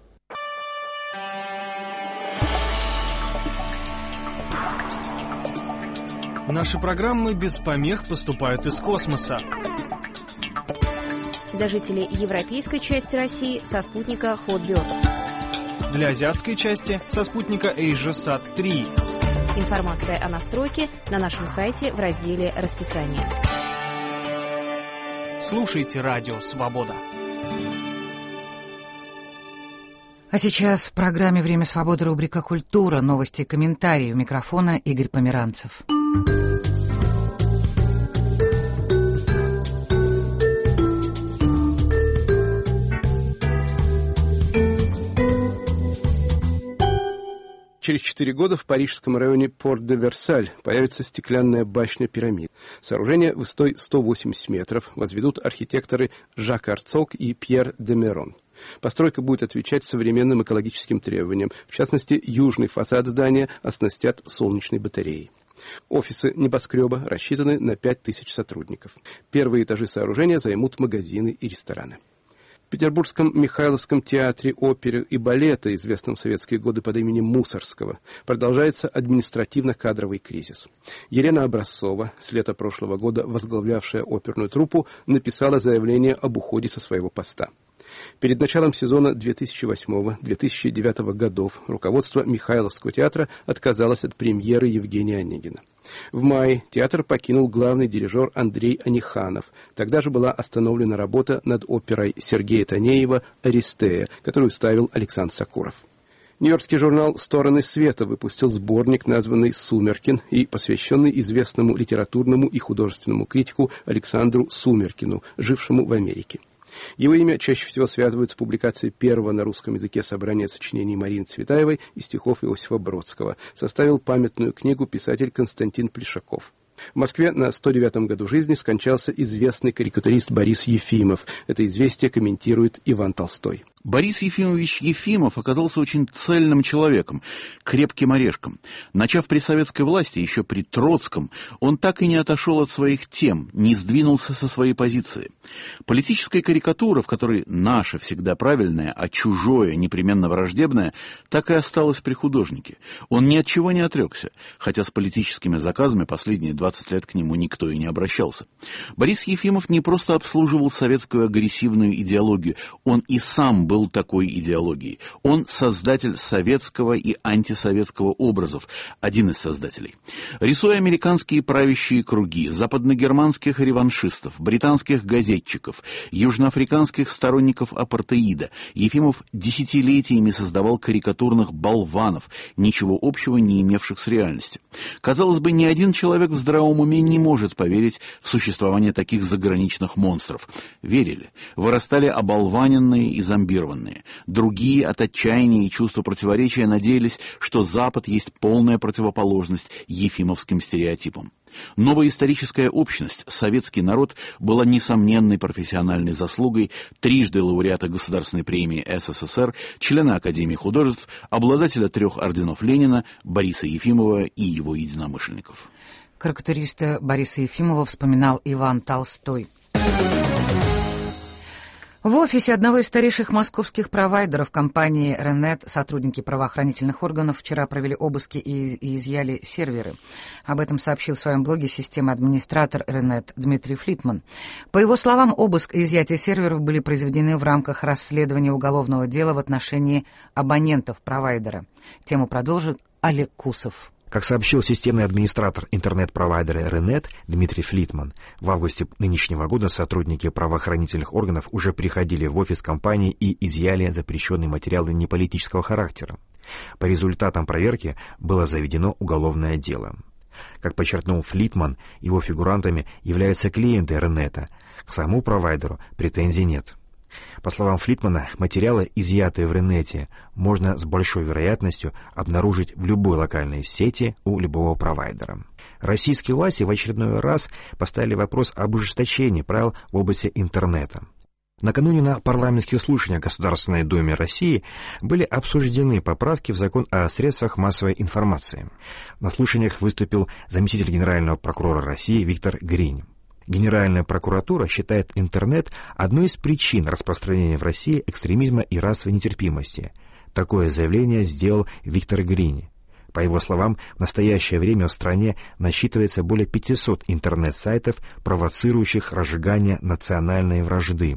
Наши программы без помех поступают из космоса. Для жителей европейской части России со спутника Hotbird. Для азиатской части со спутника AsiaSat три. Информация о настройке на нашем сайте в разделе «Расписание». Слушайте Радио Свобода. А сейчас в программе «Время свободы» рубрика «Культура», новости и комментарии. У микрофона Игорь Померанцев. Через четыре года в парижском районе Порт-де-Версаль появится стеклянная башня пирамид. Сооружение высотой сто восемьдесят метров возведут архитекторы Жак Арцок и Пьер де Мерон. Постройка будет отвечать современным экологическим требованиям. В частности, южный фасад здания оснастят солнечной батареей. Офисы небоскреба рассчитаны на пять тысяч сотрудников. Первые этажи сооружения займут магазины и рестораны. В Петербургском Михайловском театре оперы и балета, известном в советские годы под именем Мусоргского, продолжается административно-кадровый кризис. Елена Образцова, с лета прошлого года возглавлявшая оперную труппу, написала заявление об уходе со своего поста. Перед началом сезона две тысячи восьмого — две тысячи девятого годов руководство Михайловского театра отказалось от премьеры Евгения Онегина. В мае театр покинул главный дирижер Андрей Аниханов. Тогда же была остановлена работа над оперой Сергея Танеева «Аристея», которую ставил Александр Сокуров. Нью-Йоркский журнал «Стороны света» выпустил сборник, названный «Сумеркин» и посвященный известному литературному и художественному критику Александру Сумеркину, жившему в Америке. Его имя чаще всего связывают с публикацией первого на русском языке собрания сочинений Марины Цветаевой и стихов Иосифа Бродского. Составил памятную книгу писатель Константин Плешаков. В Москве на сто девятом году жизни скончался известный карикатурист Борис Ефимов. Это известие комментирует Иван Толстой. Борис Ефимович Ефимов оказался очень цельным человеком, крепким орешком. Начав при советской власти, еще при Троцком, он так и не отошел от своих тем, не сдвинулся со своей позиции. Политическая карикатура, в которой наше всегда правильное, а чужое непременно враждебное, так и осталась при художнике. Он ни от чего не отрекся, хотя с политическими заказами последние двадцать лет к нему никто и не обращался. Борис Ефимов не просто обслуживал советскую агрессивную идеологию, он и сам был был такой идеологией. Он создатель советского и антисоветского образов, один из создателей. Рисуя американские правящие круги, западногерманских реваншистов, британских газетчиков, южноафриканских сторонников апартеида, Ефимов десятилетиями создавал карикатурных болванов, ничего общего не имевших с реальностью. Казалось бы, ни один человек в здравом уме не может поверить в существование таких заграничных монстров. Верили. Вырастали оболваненные и зомбированные. Другие от отчаяния и чувства противоречия надеялись, что Запад есть полная противоположность ефимовским стереотипам. Новая историческая общность, советский народ, была несомненной профессиональной заслугой трижды лауреата Государственной премии СССР, члена Академии художеств, обладателя трех орденов Ленина Бориса Ефимова и его единомышленников. Карикатуриста Бориса Ефимова вспоминал Иван Толстой. В офисе одного из старейших московских провайдеров компании Ренет сотрудники правоохранительных органов вчера провели обыски и, и изъяли серверы. Об этом сообщил в своем блоге системный администратор Ренет Дмитрий Флитман. По его словам, обыск и изъятие серверов были произведены в рамках расследования уголовного дела в отношении абонентов провайдера. Тему продолжит Олег Кусов. Как сообщил системный администратор интернет-провайдера Ренет Дмитрий Флитман, в августе нынешнего года сотрудники правоохранительных органов уже приходили в офис компании и изъяли запрещенные материалы неполитического характера. По результатам проверки было заведено уголовное дело. Как подчеркнул Флитман, его фигурантами являются клиенты Ренета. К самому провайдеру претензий нет. По словам Флитмана, материалы, изъятые в Ренете, можно с большой вероятностью обнаружить в любой локальной сети у любого провайдера. Российские власти в очередной раз поставили вопрос об ужесточении правил в области интернета. Накануне на парламентских слушаниях Государственной Думы России были обсуждены поправки в закон о средствах массовой информации. На слушаниях выступил заместитель генерального прокурора России Виктор Гринь. Генеральная прокуратура считает интернет одной из причин распространения в России экстремизма и расовой нетерпимости. Такое заявление сделал Виктор Гринь. По его словам, в настоящее время в стране насчитывается более пятисот интернет-сайтов, провоцирующих разжигание национальной вражды.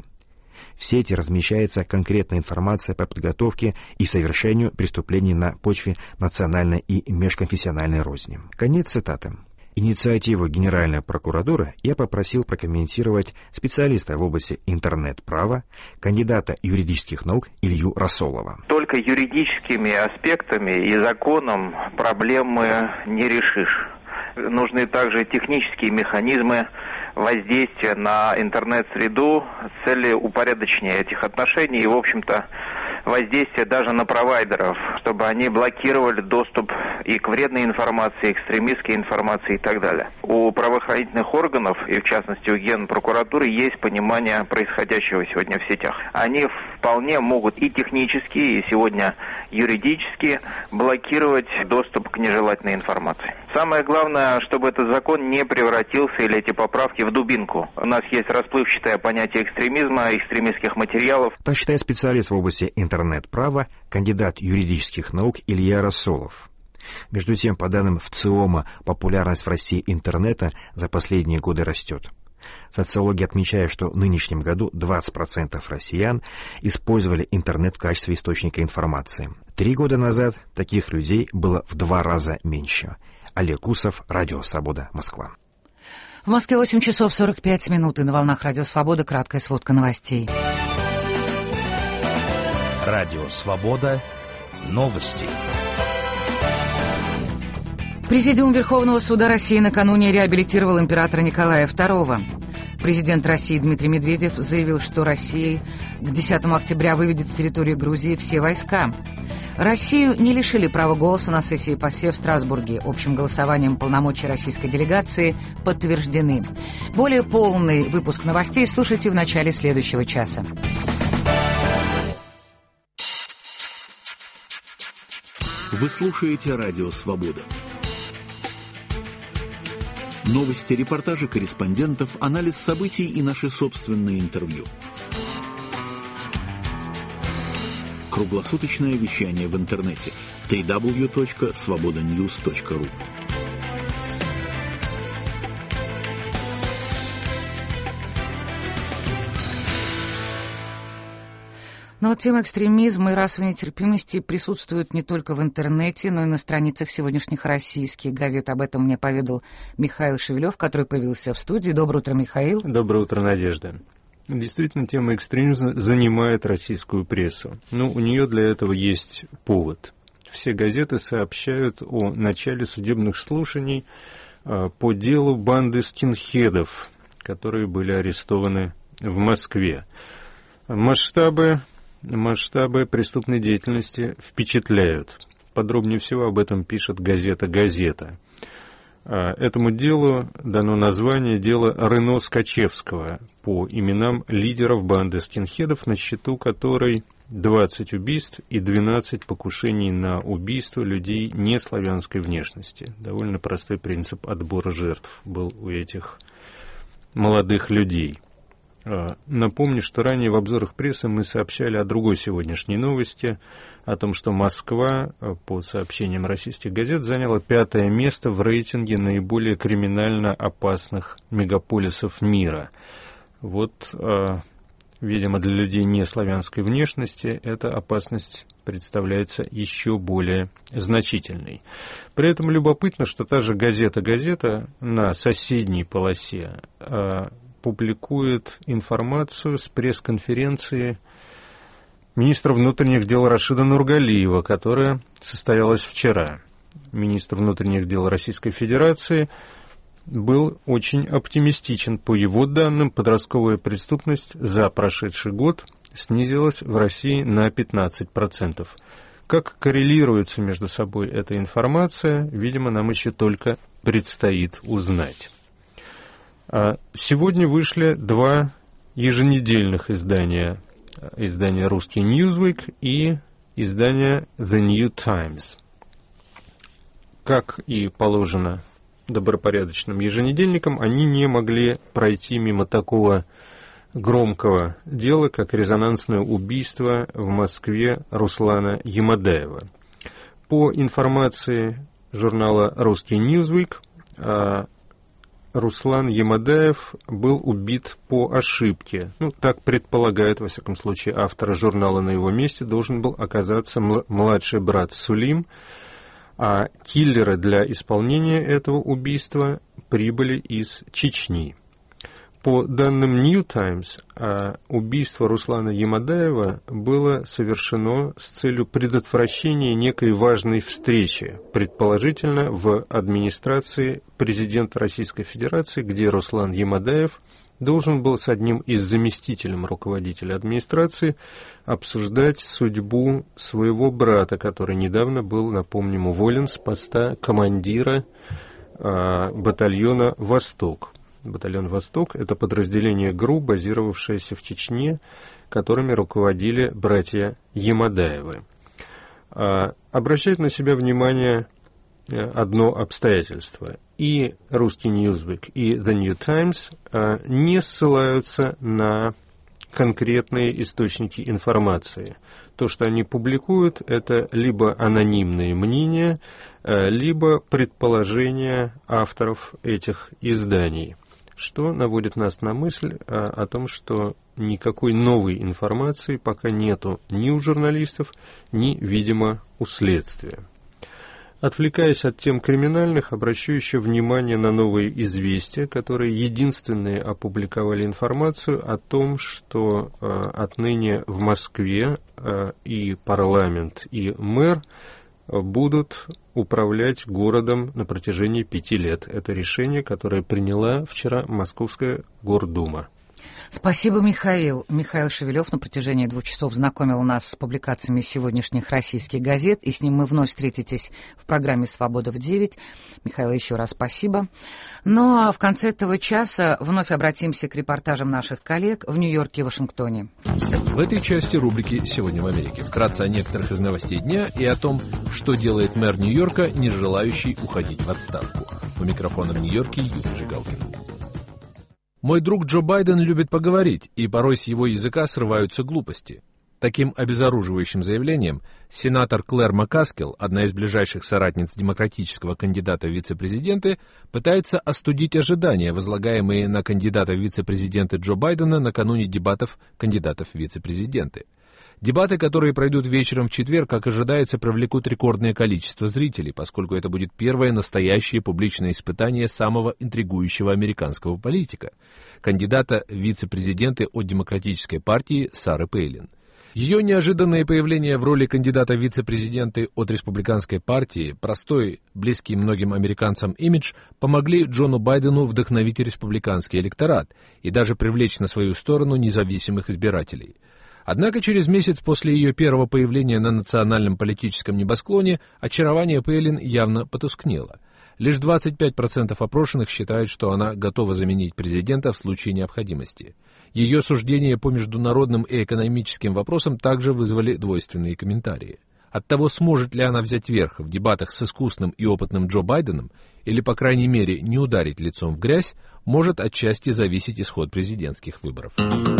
В сети размещается конкретная информация по подготовке и совершению преступлений на почве национальной и межконфессиональной розни. Конец цитаты. Инициативу Генеральной прокуратуры я попросил прокомментировать специалиста в области интернет-права, кандидата юридических наук Илью Рассолова. Только юридическими аспектами и законом проблемы не решишь. Нужны также технические механизмы воздействия на интернет-среду с целью упорядочения этих отношений и, в общем-то, воздействие даже на провайдеров, чтобы они блокировали доступ и к вредной информации, экстремистской информации и так далее. У правоохранительных органов, и в частности у Генпрокуратуры, есть понимание происходящего сегодня в сетях. Они вполне могут и технически, и сегодня юридически блокировать доступ к нежелательной информации. Самое главное, чтобы этот закон не превратился или эти поправки в дубинку. У нас есть расплывчатое понятие экстремизма, экстремистских материалов. Так считает специалист в области интернет-права, кандидат юридических наук Илья Рассолов. Между тем, по данным ВЦИОМа, популярность в России интернета за последние годы растет. Социологи отмечают, что в нынешнем году двадцать процентов россиян использовали интернет в качестве источника информации. Три года назад таких людей было в два раза меньше. Олег Кусов, Радио Свобода, Москва. В Москве восемь часов сорок пять минут, и на волнах Радио Свобода краткая сводка новостей. Радио Свобода. Новости. Президиум Верховного суда России накануне реабилитировал императора Николая второго. Президент России Дмитрий Медведев заявил, что Россия к десятому октября выведет с территории Грузии все войска. Россию не лишили права голоса на сессии ПАСЕ в Страсбурге. Общим голосованием полномочия российской делегации подтверждены. Более полный выпуск новостей слушайте в начале следующего часа. Вы слушаете Радио Свобода. Новости, репортажи корреспондентов, анализ событий и наши собственные интервью. Круглосуточное вещание в интернете дабл ю дабл ю дабл ю точка свобода ньюс точка ру. Но вот тема экстремизма и расовой нетерпимости присутствует не только в интернете, но и на страницах сегодняшних российских газет. Об этом мне поведал Михаил Шевелев, который появился в студии. Доброе утро, Михаил. Доброе утро, Надежда. Действительно, тема экстремизма занимает российскую прессу. Но у нее для этого есть повод. Все газеты сообщают о начале судебных слушаний по делу банды скинхедов, которые были арестованы в Москве. Масштабы, масштабы преступной деятельности впечатляют. Подробнее всего об этом пишет газета «Газета». Этому делу дано название «Дело Рено Скачевского» по именам лидеров банды скинхедов, на счету которой двадцать убийств и двенадцать покушений на убийство людей неславянской внешности. Довольно простой принцип отбора жертв был у этих молодых людей. Напомню, что ранее в обзорах прессы мы сообщали о другой сегодняшней новости, о том, что Москва, по сообщениям российских газет, заняла пятое место в рейтинге наиболее криминально опасных мегаполисов мира. Вот, видимо, для людей неславянской внешности эта опасность представляется еще более значительной. При этом любопытно, что та же газета-газета на соседней полосе публикует информацию с пресс-конференции министра внутренних дел Рашида Нургалиева, которая состоялась вчера. Министр внутренних дел Российской Федерации был очень оптимистичен. По его данным, подростковая преступность за прошедший год снизилась в России на пятнадцать процентов. Как коррелируется между собой эта информация, видимо, нам еще только предстоит узнать. Сегодня вышли два еженедельных издания. Издание «Русский Newsweek» и издание «The New Times». Как и положено добропорядочным еженедельникам, они не могли пройти мимо такого громкого дела, как резонансное убийство в Москве Руслана Ямадаева. По информации журнала «Русский Newsweek», Руслан Ямадаев был убит по ошибке. Ну, так предполагает, во всяком случае, автор журнала. На его месте должен был оказаться младший брат Сулим, а киллеры для исполнения этого убийства прибыли из Чечни. По данным New Times, убийство Руслана Ямадаева было совершено с целью предотвращения некой важной встречи, предположительно в администрации президента Российской Федерации, где Руслан Ямадаев должен был с одним из заместителей руководителя администрации обсуждать судьбу своего брата, который недавно был, напомним, уволен с поста командира батальона «Восток». Батальон «Восток» — это подразделение ГРУ, базировавшееся в Чечне, которыми руководили братья Ямадаевы. Обращает на себя внимание одно обстоятельство. И «Русский Newsweek», и «The New Times» не ссылаются на конкретные источники информации. То, что они публикуют, это либо анонимные мнения, либо предположения авторов этих изданий, что наводит нас на мысль о, о том, что никакой новой информации пока нету ни у журналистов, ни, видимо, у следствия. Отвлекаясь от тем криминальных, обращу еще внимание на новые известия, которые единственные опубликовали информацию о том, что э, отныне в Москве э, и парламент, и мэр будут управлять городом на протяжении пяти лет. Это решение, которое приняла вчера Московская Гордума. Спасибо, Михаил. Михаил Шевелев на протяжении двух часов знакомил нас с публикациями сегодняшних российских газет, и с ним мы вновь встретитесь в программе «Свобода в девять». Михаил, еще раз спасибо. Ну а в конце этого часа вновь обратимся к репортажам наших коллег в Нью-Йорке и Вашингтоне. В этой части рубрики «Сегодня в Америке» вкратце о некоторых из новостей дня и о том, что делает мэр Нью-Йорка, не желающий уходить в отставку. У микрофона в Нью-Йорке Юрий Жигалкин. Мой друг Джо Байден любит поговорить, и порой с его языка срываются глупости. Таким обезоруживающим заявлением сенатор Клэр Макаскил, одна из ближайших соратниц демократического кандидата в вице-президенты, пытается остудить ожидания, возлагаемые на кандидата в вице-президенты Джо Байдена накануне дебатов кандидатов в вице-президенты. Дебаты, которые пройдут вечером в четверг, как ожидается, привлекут рекордное количество зрителей, поскольку это будет первое настоящее публичное испытание самого интригующего американского политика, кандидата в вице-президенты от Демократической партии Сары Пейлин. Ее неожиданное появление в роли кандидата в вице-президенты от Республиканской партии, простой, близкий многим американцам имидж, помогли Джону Байдену вдохновить республиканский электорат и даже привлечь на свою сторону независимых избирателей. Однако через месяц после ее первого появления на национальном политическом небосклоне очарование Пейлин явно потускнело. Лишь двадцать пять процентов опрошенных считают, что она готова заменить президента в случае необходимости. Ее суждения по международным и экономическим вопросам также вызвали двойственные комментарии. От того, сможет ли она взять верх в дебатах с искусным и опытным Джо Байденом, или, по крайней мере, не ударить лицом в грязь, может отчасти зависеть исход президентских выборов.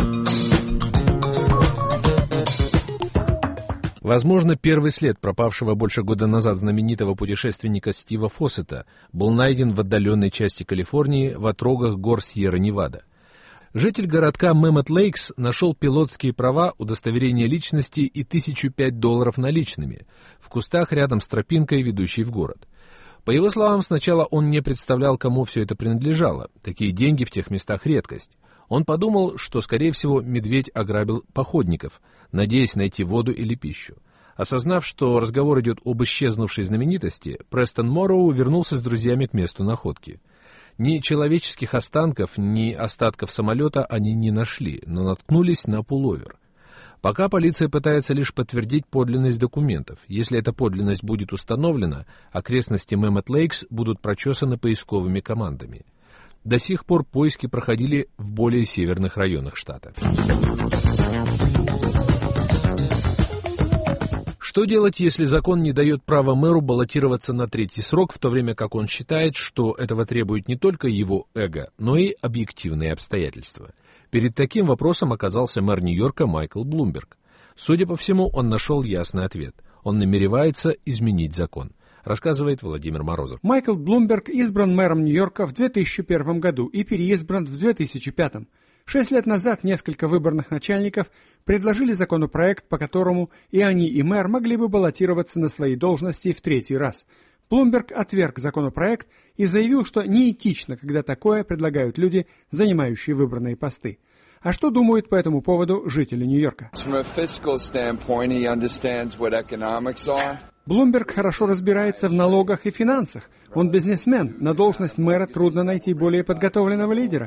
Возможно, первый след пропавшего больше года назад знаменитого путешественника Стива Фоссета был найден в отдаленной части Калифорнии в отрогах гор Сьерра-Невада. Житель городка Мэммот-Лейкс нашел пилотские права, удостоверение личности и тысячу пять долларов наличными в кустах рядом с тропинкой, ведущей в город. По его словам, сначала он не представлял, кому все это принадлежало. Такие деньги в тех местах редкость. Он подумал, что, скорее всего, медведь ограбил походников, надеясь найти воду или пищу. Осознав, что разговор идет об исчезнувшей знаменитости, Престон Морроу вернулся с друзьями к месту находки. Ни человеческих останков, ни остатков самолета они не нашли, но наткнулись на пуловер. Пока полиция пытается лишь подтвердить подлинность документов. Если эта подлинность будет установлена, окрестности Мэммот-Лейкс будут прочесаны поисковыми командами. До сих пор поиски проходили в более северных районах штата. Что делать, если закон не дает права мэру баллотироваться на третий срок, в то время как он считает, что этого требует не только его эго, но и объективные обстоятельства? Перед таким вопросом оказался мэр Нью-Йорка Майкл Блумберг. Судя по всему, он нашел ясный ответ. Он намеревается изменить закон, рассказывает Владимир Морозов. Майкл Блумберг избран мэром Нью-Йорка в две тысячи первом году и переизбран в две тысячи пятом. Шесть лет назад несколько выборных начальников предложили законопроект, по которому и они, и мэр могли бы баллотироваться на свои должности в третий раз. Блумберг отверг законопроект и заявил, что неэтично, когда такое предлагают люди, занимающие выбранные посты. А что думают по этому поводу жители Нью-Йорка? Блумберг хорошо разбирается в налогах и финансах. Он бизнесмен. На должность мэра трудно найти более подготовленного лидера.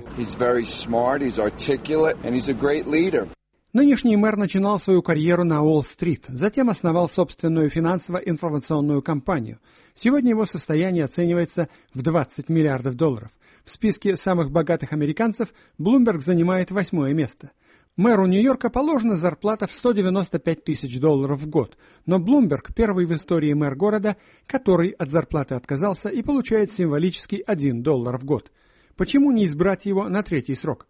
Нынешний мэр начинал свою карьеру на Уолл-стрит, затем основал собственную финансово-информационную компанию. Сегодня его состояние оценивается в двадцать миллиардов долларов. В списке самых богатых американцев Блумберг занимает восьмое место. Мэру Нью-Йорка положена зарплата в сто девяносто пять тысяч долларов в год, но Блумберг первый в истории мэр города, который от зарплаты отказался и получает символический один доллар в год. Почему не избрать его на третий срок?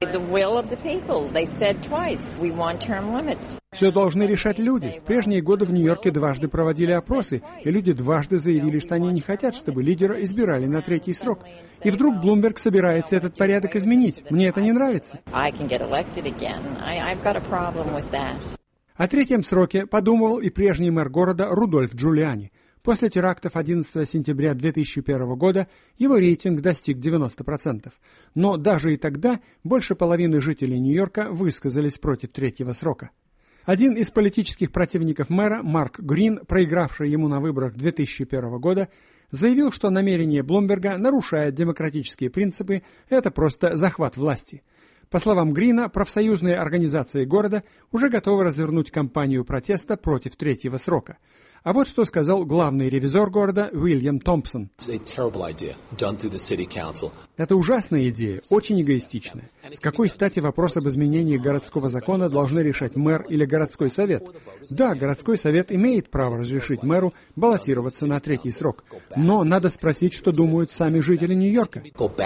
Все должны решать люди. В прежние годы в Нью-Йорке дважды проводили опросы, и люди дважды заявили, что они не хотят, чтобы лидера избирали на третий срок. И вдруг Блумберг собирается этот порядок изменить. Мне это не нравится. О третьем сроке подумывал и прежний мэр города Рудольф Джулиани. После терактов одиннадцатого сентября две тысячи первого года его рейтинг достиг девяноста процентов. Но даже и тогда больше половины жителей Нью-Йорка высказались против третьего срока. Один из политических противников мэра, Марк Грин, проигравший ему на выборах две тысячи первого года, заявил, что намерение Блумберга нарушает демократические принципы, это просто захват власти. По словам Грина, профсоюзные организации города уже готовы развернуть кампанию протеста против третьего срока. А вот что сказал главный ревизор города Уильям Томпсон. Это ужасная идея, очень эгоистичная. С какой стати вопрос об изменении городского закона должны решать мэр или городской совет? Да, городской совет имеет право разрешить мэру баллотироваться на третий срок. Но надо спросить, что думают сами жители Нью-Йорка.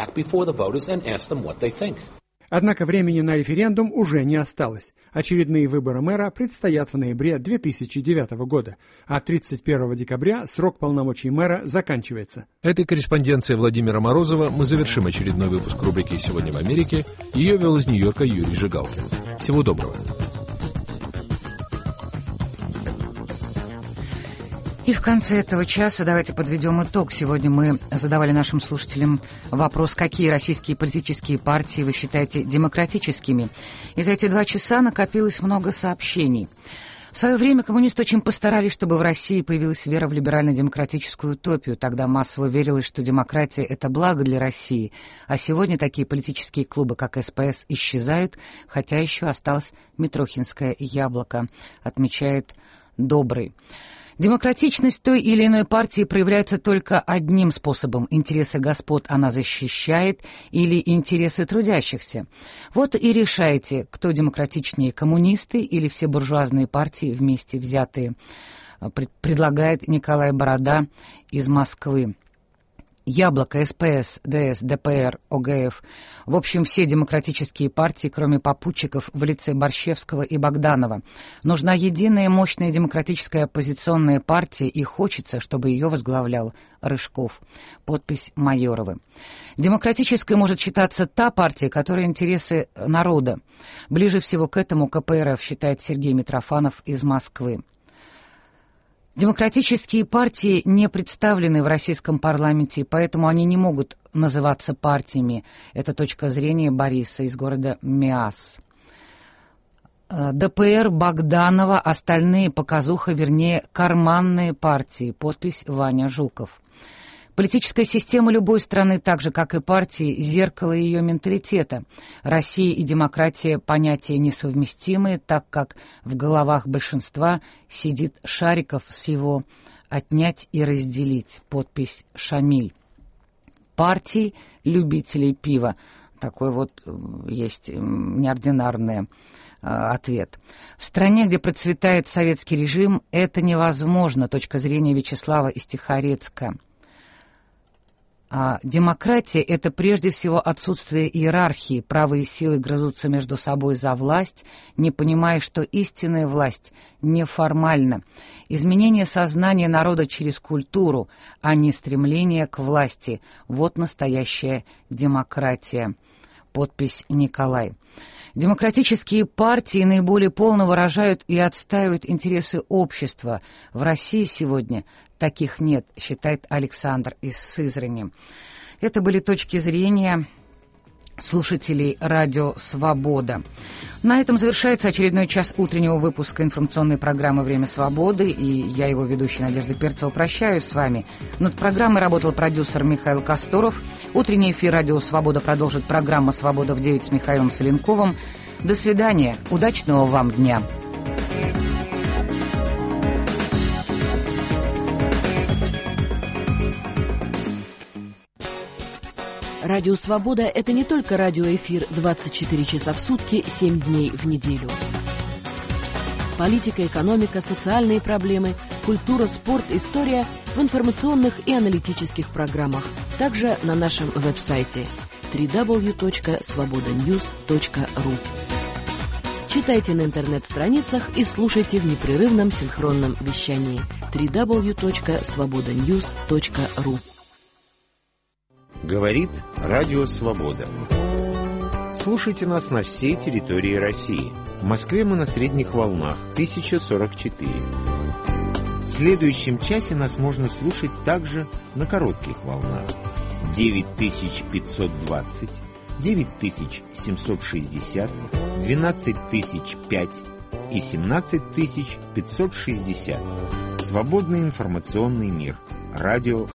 Однако времени на референдум уже не осталось. Очередные выборы мэра предстоят в ноябре две тысячи девятого года, а тридцать первого декабря срок полномочий мэра заканчивается. Этой корреспонденцией Владимира Морозова мы завершим очередной выпуск рубрики «Сегодня в Америке». Ее вел из Нью-Йорка Юрий Жигалкин. Всего доброго. И в конце этого часа давайте подведем итог. Сегодня мы задавали нашим слушателям вопрос, какие российские политические партии вы считаете демократическими. И за эти два часа накопилось много сообщений. В свое время коммунисты очень постарались, чтобы в России появилась вера в либерально-демократическую утопию. Тогда массово верилось, что демократия — это благо для России. А сегодня такие политические клубы, как эс пэ эс, исчезают, хотя еще осталось Митрохинское яблоко, отмечает Добрый. Демократичность той или иной партии проявляется только одним способом. Интересы господ она защищает или интересы трудящихся. Вот и решайте, кто демократичнее, коммунисты или все буржуазные партии вместе взятые, предлагает Николай Борода из Москвы. Яблоко, эс пэ эс, дэ эс, дэ пэ эр, о гэ эф. В общем, все демократические партии, кроме попутчиков в лице Борщевского и Богданова. Нужна единая мощная демократическая оппозиционная партия, и хочется, чтобы ее возглавлял Рыжков. Подпись Майоровы. Демократической может считаться та партия, которая интересы народа. Ближе всего к этому ка пэ эр эф, считает Сергей Митрофанов из Москвы. Демократические партии не представлены в российском парламенте, поэтому они не могут называться партиями. Это точка зрения Бориса из города Миас. дэ пэ эр Богданова, остальные показуха, вернее, карманные партии. Подпись Ваня Жуков. Политическая система любой страны, так же, как и партии, зеркало ее менталитета. Россия и демократия — понятия несовместимые, так как в головах большинства сидит Шариков с его «отнять и разделить». Подпись Шамиль. Партии любителей пива. Такой вот есть неординарный ответ. В стране, где процветает советский режим, это невозможно. Точка зрения Вячеслава из Тихорецка. А демократия — это прежде всего отсутствие иерархии. Правые силы грызутся между собой за власть, не понимая, что истинная власть неформальна. Изменение сознания народа через культуру, а не стремление к власти. Вот настоящая демократия. Подпись Николай. Демократические партии наиболее полно выражают и отстаивают интересы общества. В России сегодня таких нет, считает Александр из Сызрани. Это были точки зрения слушателей радио «Свобода». На этом завершается очередной час утреннего выпуска информационной программы «Время свободы», и я, его ведущая Надежда Перцева, прощаюсь с вами. Над программой работал продюсер Михаил Косторов. Утренний эфир радио «Свобода» продолжит программа «Свобода в девять» с Михаилом Соленковым. До свидания. Удачного вам дня. Радио «Свобода» — это не только радиоэфир двадцать четыре часа в сутки, семь дней в неделю. Политика, экономика, социальные проблемы, культура, спорт, история в информационных и аналитических программах. Также на нашем веб-сайте дабл ю дабл ю дабл ю точка свобода ньюс точка ру. Читайте на интернет-страницах и слушайте в непрерывном синхронном вещании дабл ю дабл ю дабл ю точка свобода ньюс точка ру. Говорит Радио Свобода. Слушайте нас на всей территории России. В Москве мы на средних волнах тысяча сорок четыре. В следующем часе нас можно слушать также на коротких волнах девять тысяч пятьсот двадцать, девять тысяч семьсот шестьдесят, двенадцать тысяч пять и семнадцать тысяч пятьсот шестьдесят. Свободный информационный мир. Радио